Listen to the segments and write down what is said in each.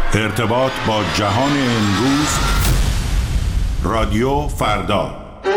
ارتباط با جهان امروز، رادیو فردا.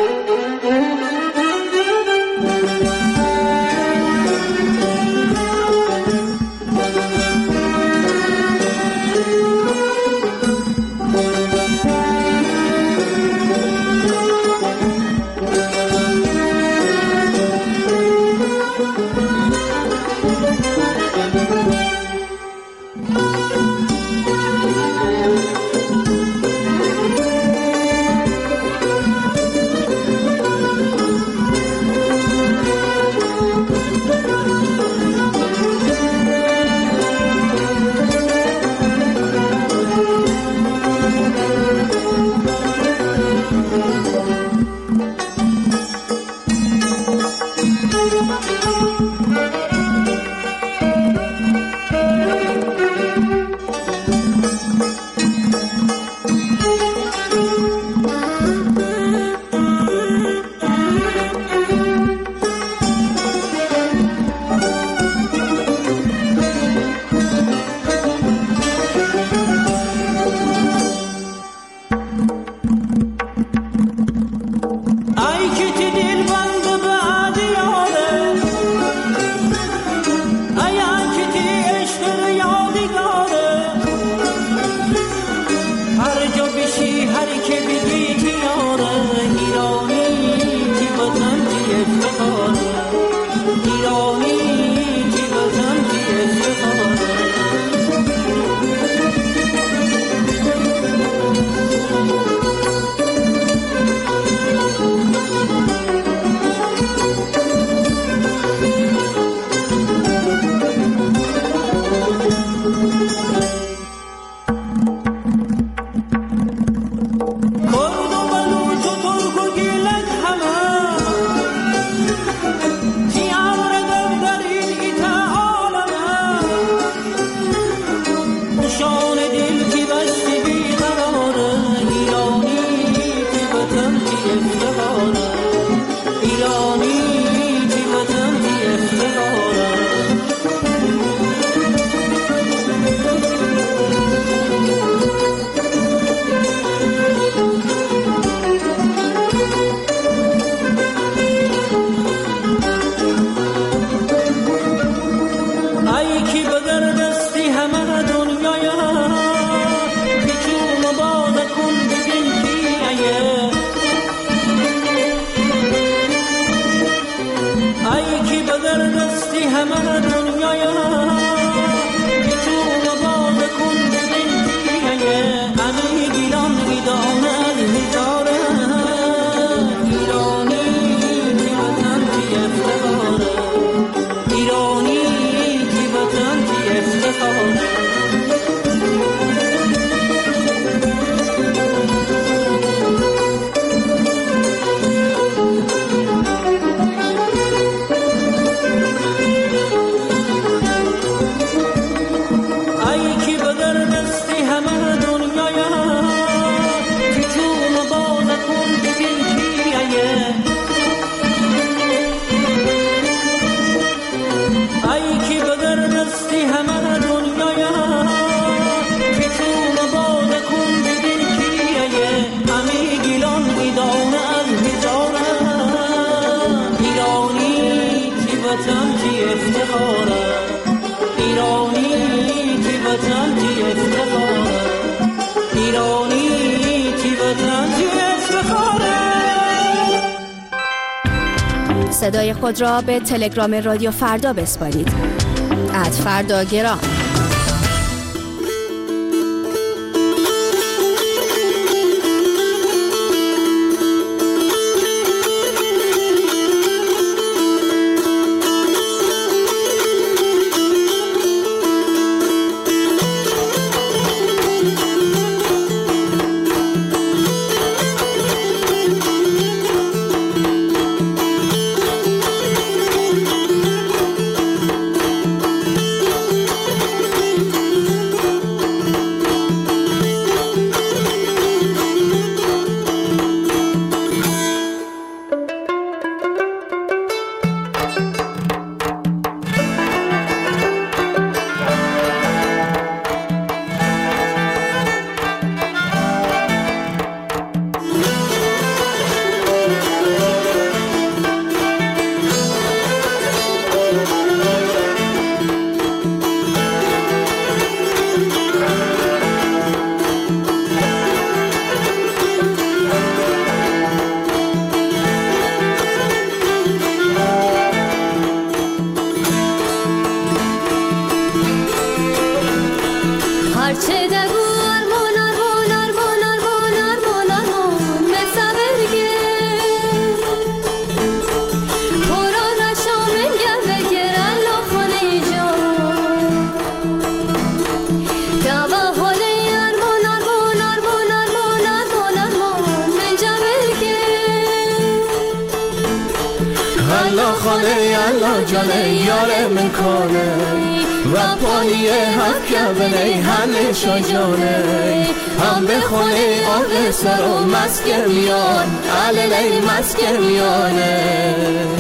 صدای خود را به تلگرام رادیو فردا بسپارید. @فرداگرام. هرچه دگو آرمان آرمان آرمان آرمان آرمان آرمان بسبرگه قرآن شامل گوگر الله خانه جان دوا حاله آرمان آرمان آرمان آرمان آرمان آرمان بجبرگه الله خانه الله جانه یاره من کنه و پایی حق کبنه هنه شجانه هم به خونه آق سر و مسکر میان علیلی مسکر میانه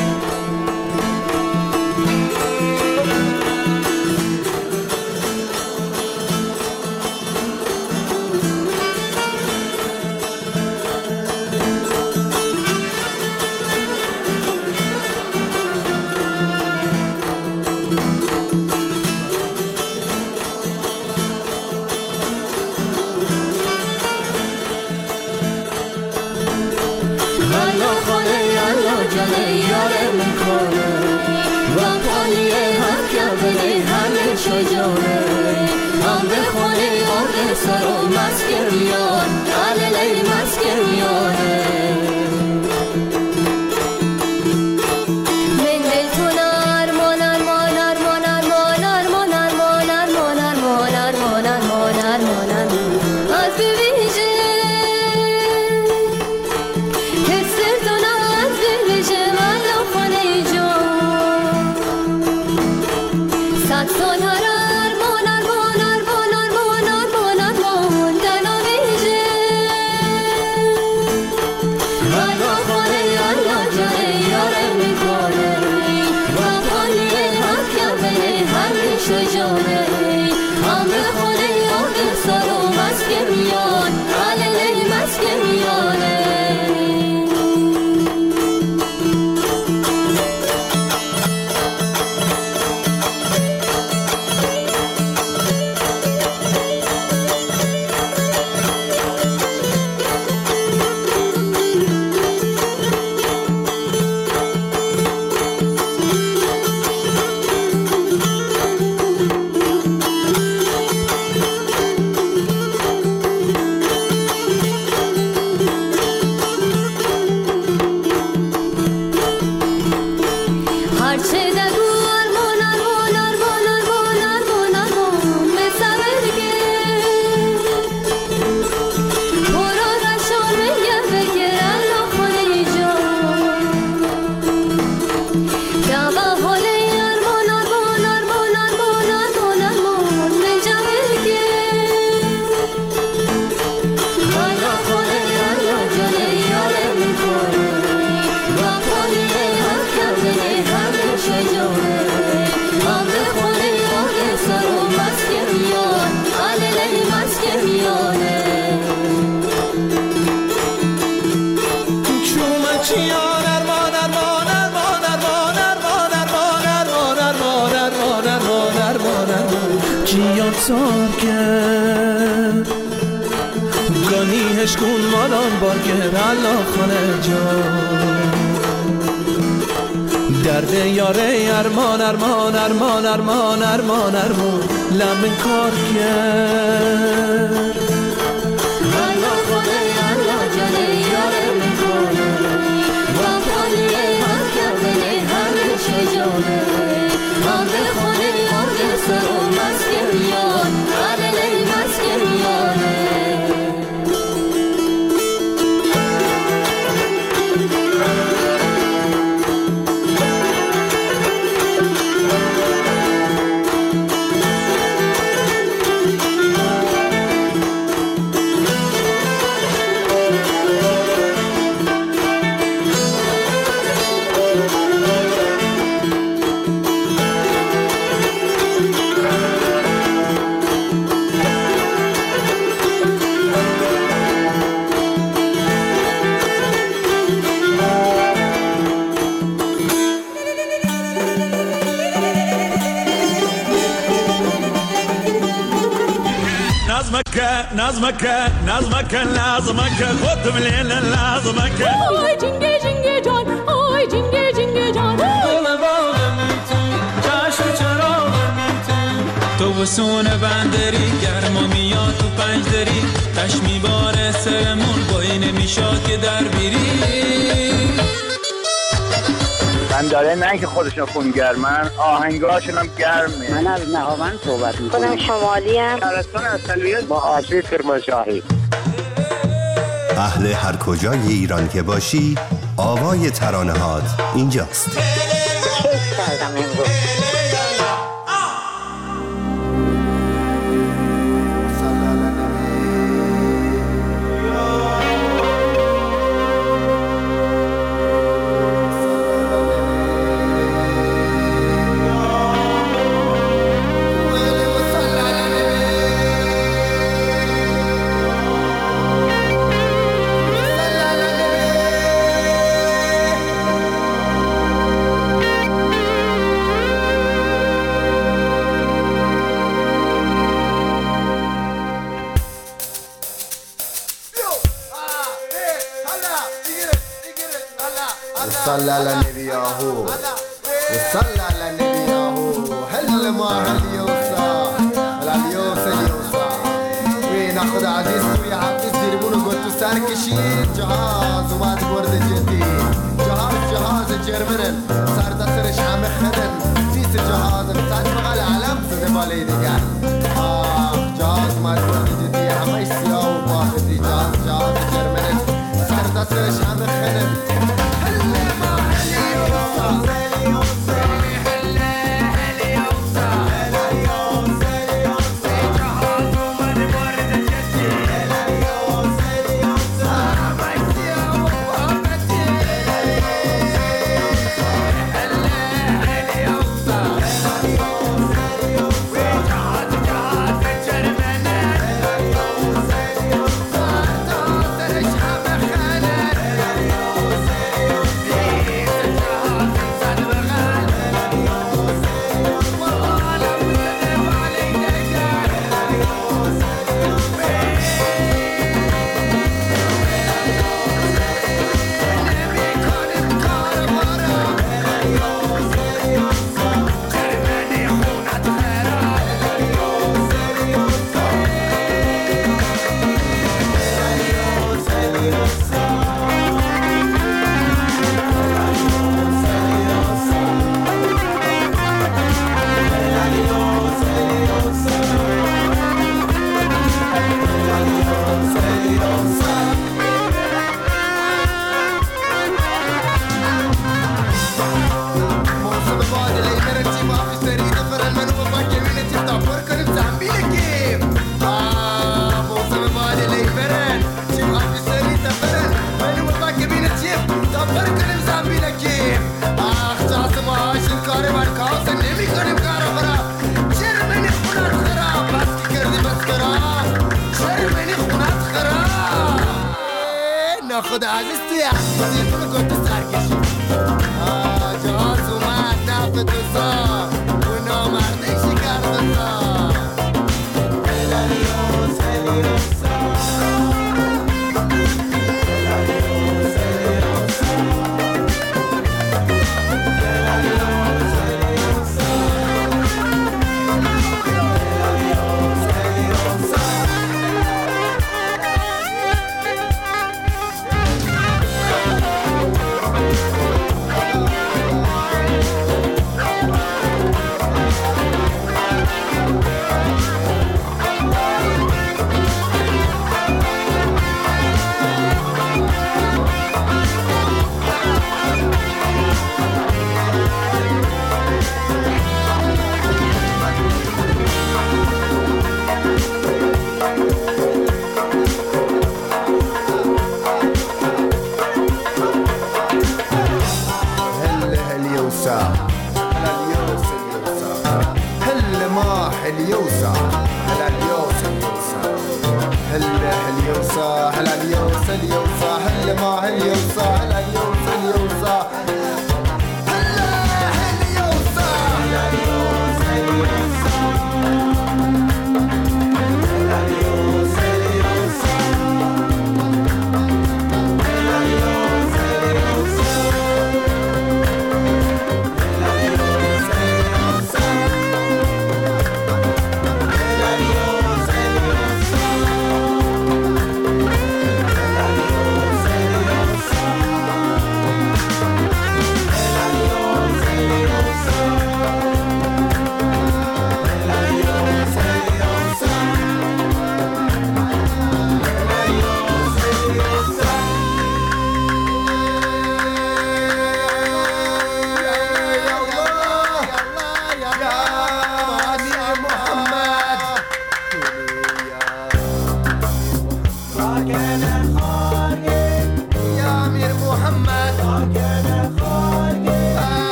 شجاعه هم به خونه آق سر و مسکر میان علیلی مسکر میانه من دلتون آرمان آرمان آرمان آرمان آرمان آرمان آرمان آرمان آرمان آرمان آرمان از بویژه حسرتون از بویژه والله خانه جان صد سال سار کرد گانی هشکون مالان بارگر الله خانه جان درد یاره ارمان ارمان ارمان ارمان ارمان ارمان لمن کار کرد الله خانه الله جانه یاره من کنه و پالی هر کردنه همه شجانه هم به خانه آق سر و مسکر میان علیلی مسکر میانه نظمك لازمك خد مليل لازمك آی جنگه جنگه جان آی جنگه جنگه جان گل باغم تو جشن چراغم تو تو بسون بندری گرما میاد تو پنج دری تش میباره سرمون بایی نمیشاد که در بیری من داره نه که خودشون خونگرمن آهنگاشون هم گرمه. من از نهاوند صحبت میکنم. خودم شمالی ام. شهرستان اصلیت با آسی کرمانشاهی. اهل هر کجای ایران که باشی آوای ترانه‌هات اینجاست. کیف کردم امروز. صلى على النبي ياهو صلى على النبي ياهو هل ما هل يوصى هل يوصى وناخد عزيز ويا عزيز ديربونو قلتو سر کشید جهاز اومد برد جدی جهاز جرمنن سر دسترش همه خدن سیس جهاز صد بغل علم زده بالای دیگر جهاز اومد برد جدی همه سیاه و باهدی جهاز جرمنن سر دسترش همه خدن خود عزیز توی عزیزی تو گفت سرکشی جهاز اومد نفت دوزا و نامرده شکر دوزا هلیوس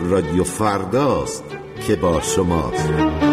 رادیو فرداست که با شماست.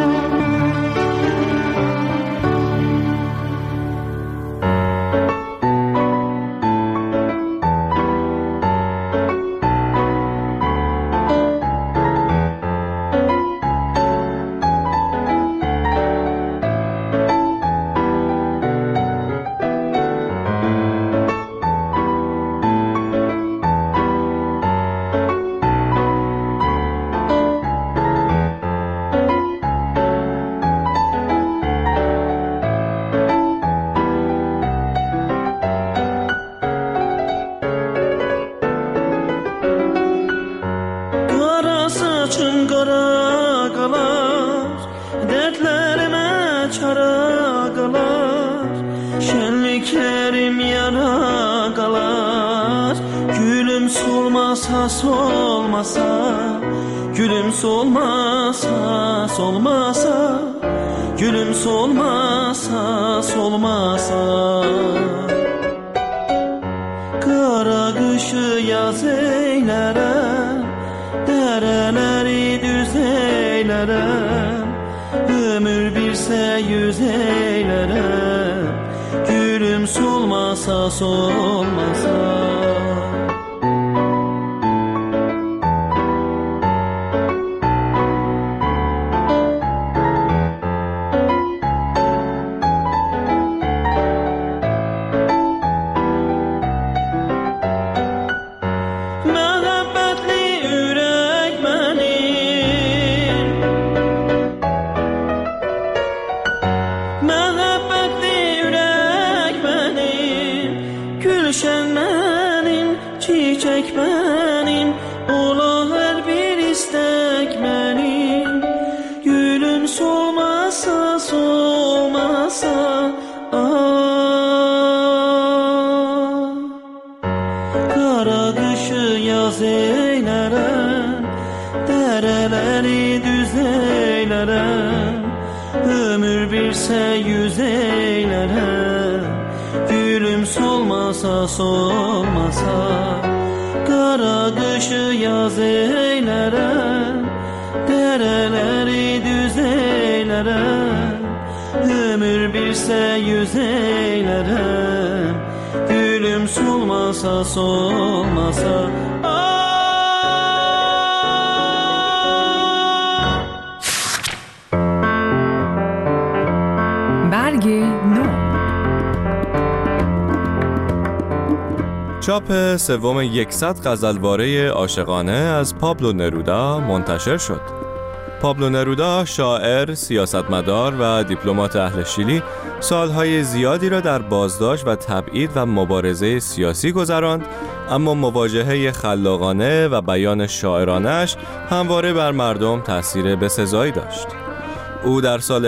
چاپ سوم 100 غزلواره عاشقانه از پابلو نرودا منتشر شد. پابلو نرودا شاعر، سیاستمدار و دیپلمات اهل شیلی سالهای زیادی را در بازداشت و تبعید و مبارزه سیاسی گذراند، اما مواجهه خلاقانه و بیان شاعرانش همواره بر مردم تأثیر بسزایی داشت. او در سال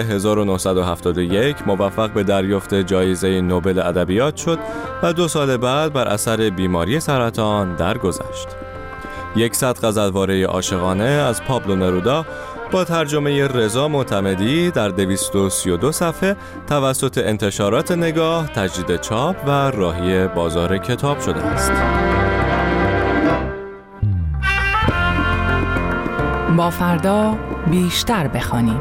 1971 موفق به دریافت جایزه نوبل ادبیات شد و 2 سال بعد بر اثر بیماری سرطان درگذشت. 100 غزلواره عاشقانه از پابلو نرودا با ترجمه رضا معتمدی در 232 صفحه توسط انتشارات نگاه تجدید چاپ و راهی بازار کتاب شده است. با فردا بیشتر بخوانیم.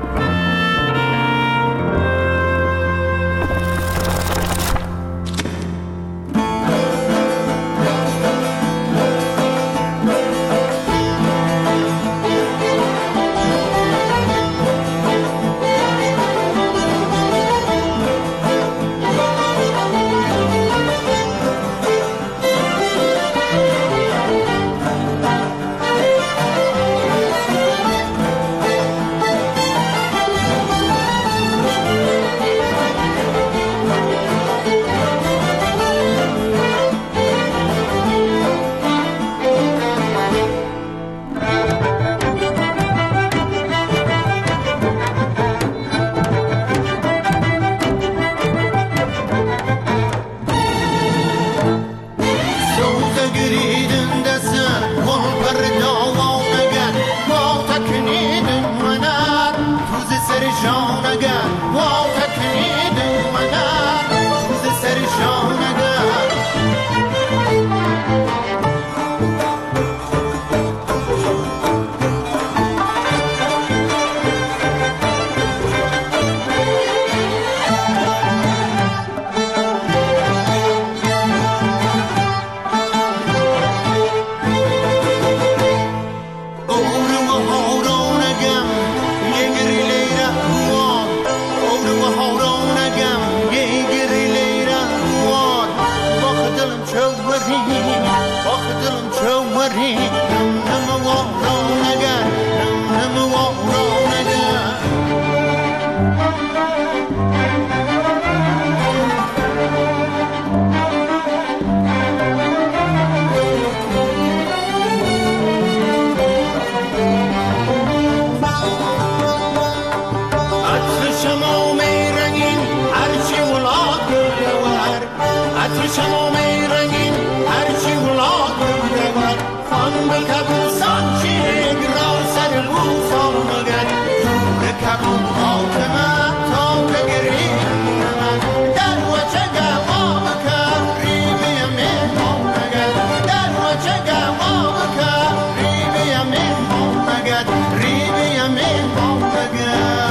موسان چیگ را سر موسان مگد جور کبون حاکمت تا بگریم من در وچه گما بکر ریبی مهمان مگد در وچه گما بکر ریبی مهمان مگد ریبی مهمان مگد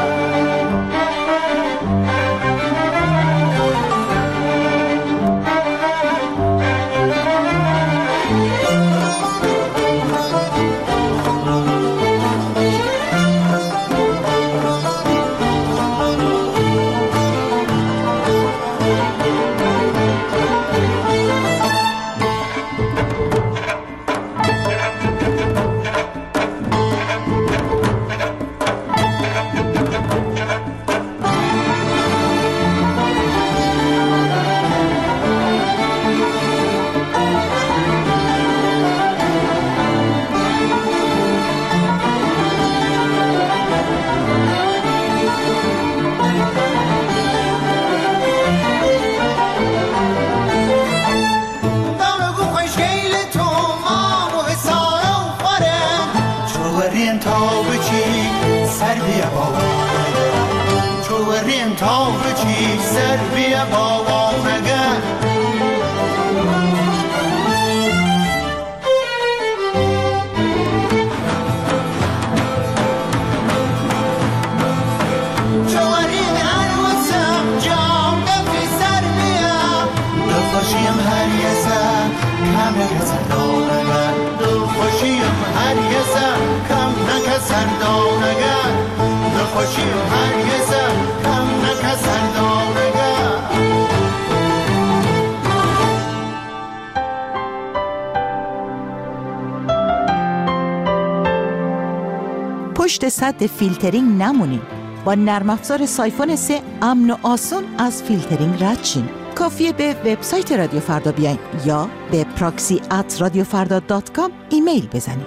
پشت سد فیلترینگ نمونین. با نرم افزار سایفون 3 امن و آسون از فیلترینگ رد شین. کافیه به وبسایت رادیو فردا بیاین یا به proxy@radiofarda.com ایمیل بزنید.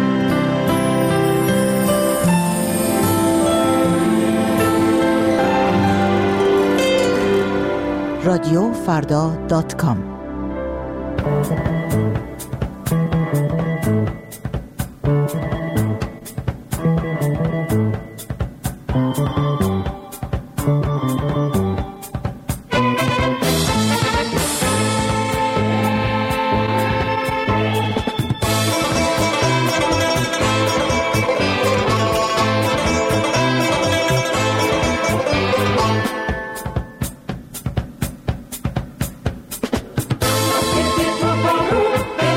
radiofarda.com If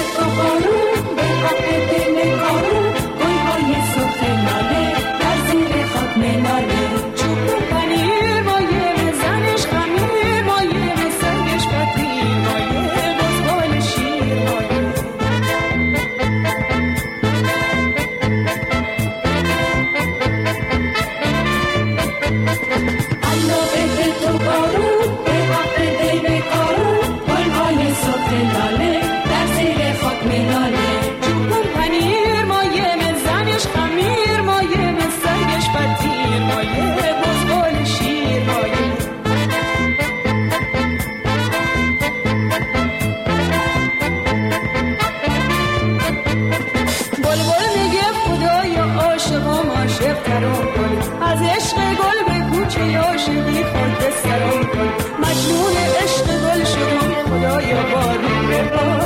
تو بارون به حق دل کارون گلهای سرخ لاله در زیر خاک مناله چوب پنیر مایه زنش خمیر مایه سرگش پتیر مایه بزغال شیر مایه الله به تو بارون به حق دل کارون گلهای سرخ لاله در زیر خاک مناله چوب پنیر مایه زنش خمیر مایه سرگش پتیر مایه بزغال شیر مایه بلبل میگه خدایا عاشقام عاشق ترام کن از عشق گل به کوچه عاشقی خود سرام کن مجنون عشق گل شدم خدایا بارون ببار